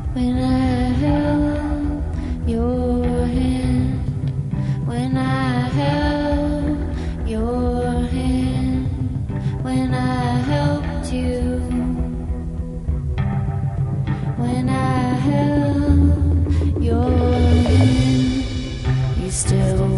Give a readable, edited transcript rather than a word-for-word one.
When I held your hand, when I held your hand, when I helped you, when I held your hand, you still